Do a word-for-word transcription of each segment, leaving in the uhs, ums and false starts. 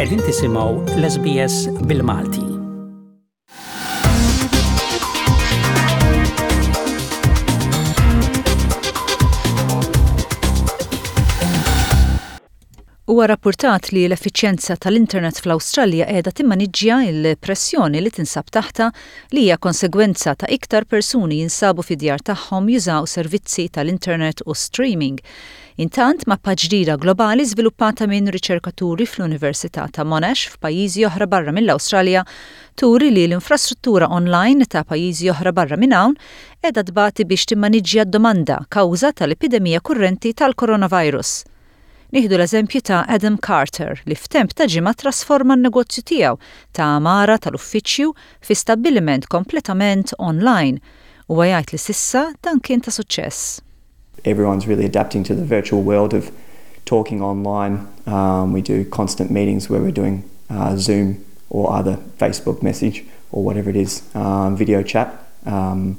Qegħdin tisimgħu l-S B S bil-Malti. Huwa rrappurtat li l-effiċjenza tal-internet fl-Awstralja qiegħda timmaniġġja l-pressjoni li tinsab taħta li hija konsegwenza ta' iktar persuni jinsabu fid-djar tagħhom jużaw servizzi tal-internet u streaming. Intant mappa ġdida globali żviluppata minn riċerkaturi fl-Università ta' Monash f'pajjiżi oħra barra mill-Awstralja turi li l-infrastruttura online ta' pajjiżi oħra barra minn hawn qiegħda tbagħti biex timmaniġġja d-domanda kawża tal-epidemija kurrenti tal-coronavirus. Nieħdu l-eżempju ta' Adam Carter li f'temp ta' ġimgħa trasforma n-negozju tiegħu ta' għamara tal-uffiċċju fi stabbiliment kompletament online u jgħid li sissa dan kien ta' suċċess. Everyone's really adapting to the virtual world of talking online. Um, we do constant meetings where we're doing uh, Zoom or either Facebook message or whatever it is, um, video chat. Um,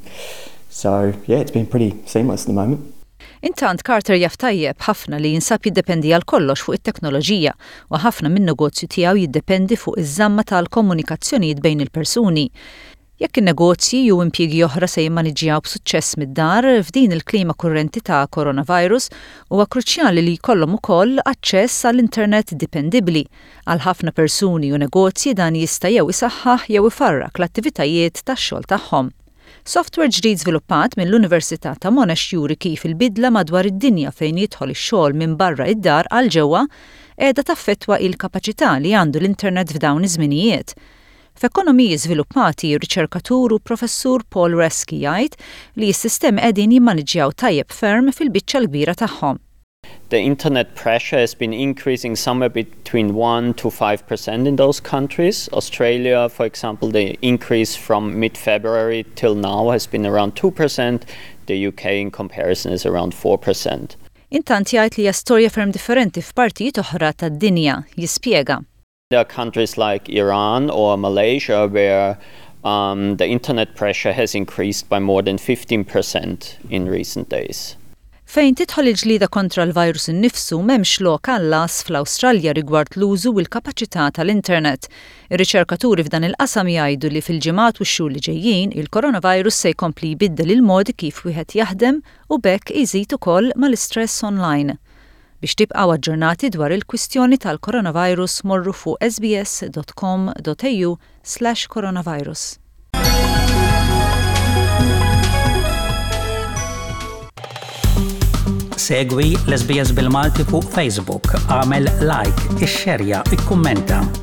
so yeah, it's been pretty seamless at the moment. Intant Carter jaf tajjeb ħafna li jinsab jiddependi għal kollox fuq it-teknoloġija u ħafna min-negozju tiegħu jiddependi fuq iż-żamma tal-komunikazzjonijiet bejn il-persuni. Jekk in-negozji jew impjiegi oħra se jimmaniġġjaw b'suċċess mid-dar f'din il-klima kurrenti ta' coronavirus huwa kruċjali li jkollhom ukoll aċċess għall-internet dipendibbli. Għal ħafna persuni u negozji dan jista' jew isaħħaħ jew ifarrak l-attivitajiet tax-xogħol tagħhom. Software ġdid żviluppat mill-Università ta' Monash juri kif il-bidla madwar id-dinja fejn jidħol ix-xogħol minn barra id-dar għal ġewwa qiegħda taffettwa il-kapaċità li għandu l-internet f'dawn iż-żminijiet. F'ekonomiji żviluppati, riċerkatur u professur Paul Reski jgħid li s-sistemi qegħdin jimmaniġġjaw tajjeb ferm fil-biċċa l-kbira tagħhom. The internet pressure has been increasing somewhere between one to five percent in those countries. Australia, for example, the increase from mid-February till now has been around two percent. The U K in comparison is around four percent. Intant jgħid li hija storja ferm differenti f'partijiet oħra tad-dinja, jispjega. There are countries like Iran or Malaysia where um, the internet pressure has increased by more than fifteen percent in recent days. Fejn tidħol il-ġlieda kontra l-virus innifsu m'hemmx lok għall-las fl-Awstralja rigward l-użu u l-kapaċità tal-internet. Ir-riċerkaturi f'dan il-qasam jgħidu li fil-ġimgħat u x-xhur li ġejjin il-coronavirus se jkompli jbiddel il-modi kif wieħed jaħdem u bekk iżid ukoll mal-istress online. Biex tibqgħu aġġornati dwar il-kwistjoni tal-coronavirus morru fuq s b s dot com dot a u slash coronavirus. Segwi l-S B S bil-Malti fuq Facebook, għamel like, ixxerja, ikkummenta.